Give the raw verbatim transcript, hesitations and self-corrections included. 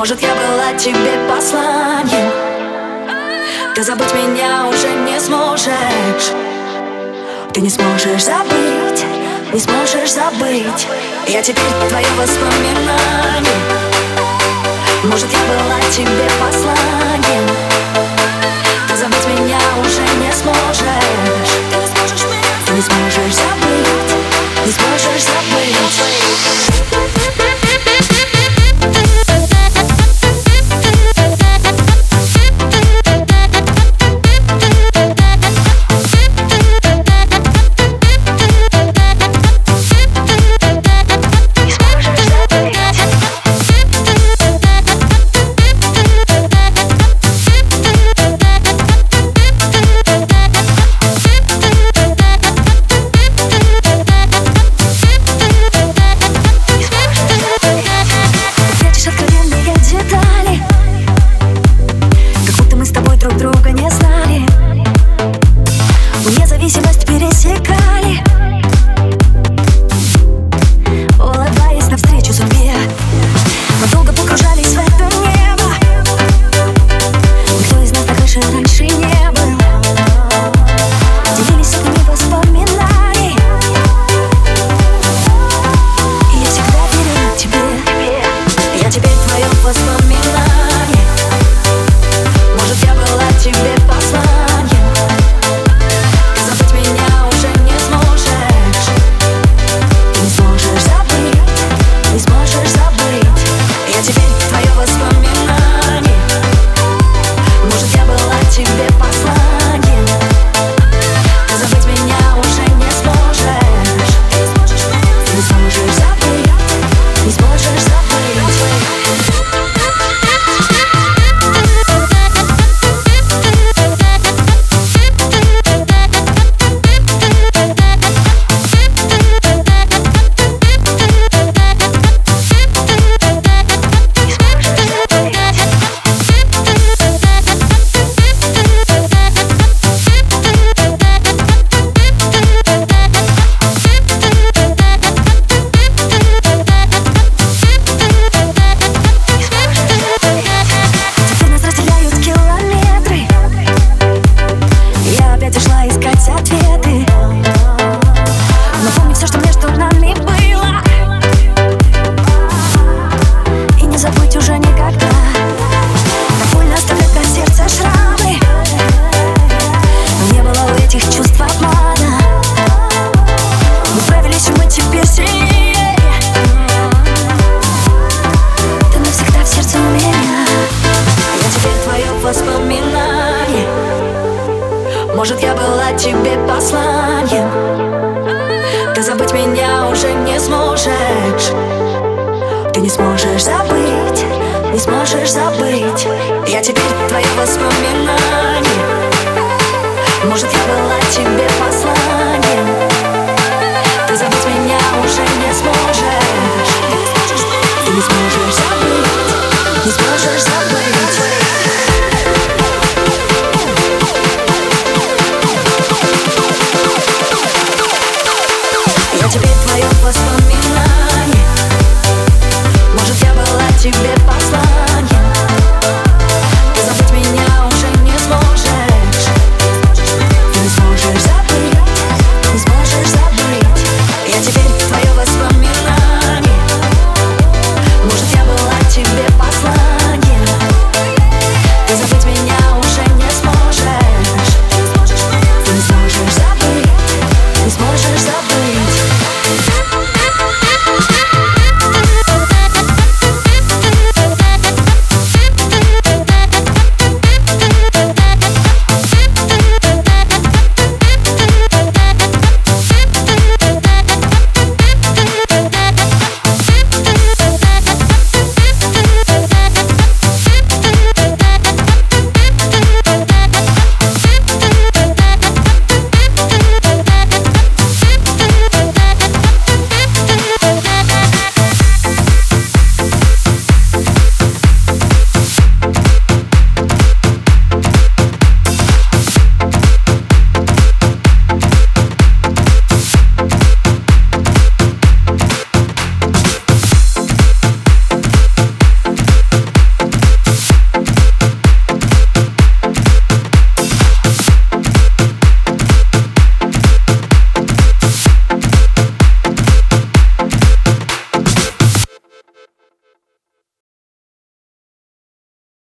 Может, я была тебе посланием. Ты забыть меня уже не сможешь. Ты не сможешь забыть, не сможешь забыть. Я теперь твое воспоминание. Может, я была тебе посланием. Ты забыть меня уже не сможешь. Ты не сможешь забыть, не сможешь забыть. Друг друга не знали, вне зависимость пересекали, улыбаясь навстречу судьбе. Мы долго погружались в это небо. Никто из нас на крыше раньше не был. Делились сотнями воспоминаний, и я всегда верю тебе. Я теперь твое воспоминание. Может, я была тебе посланием. Ты забыть меня уже не сможешь. Ты не сможешь забыть, не сможешь забыть. Я теперь твое воспоминание. Может, я была тебе посланием. Ты забыть меня уже не сможешь. Ты не сможешь забыть, не сможешь забыть. Ответы. Но помни все, что между нами было, и не забудь уже никогда. Так больно оставлять на сердце шрамы, но не было у этих чувств обмана. Мы справились, и мы теперь сильнее. Ты навсегда в сердце у меня. Я теперь твое воспоминание. Может, я была тебе посланием. Ты забыть меня уже не сможешь. Ты не сможешь забыть, не сможешь забыть. Я теперь твое воспоминание. Может, я была тебе посланием. Ты забыть меня уже не сможешь. Ты не сможешь забыть, не сможешь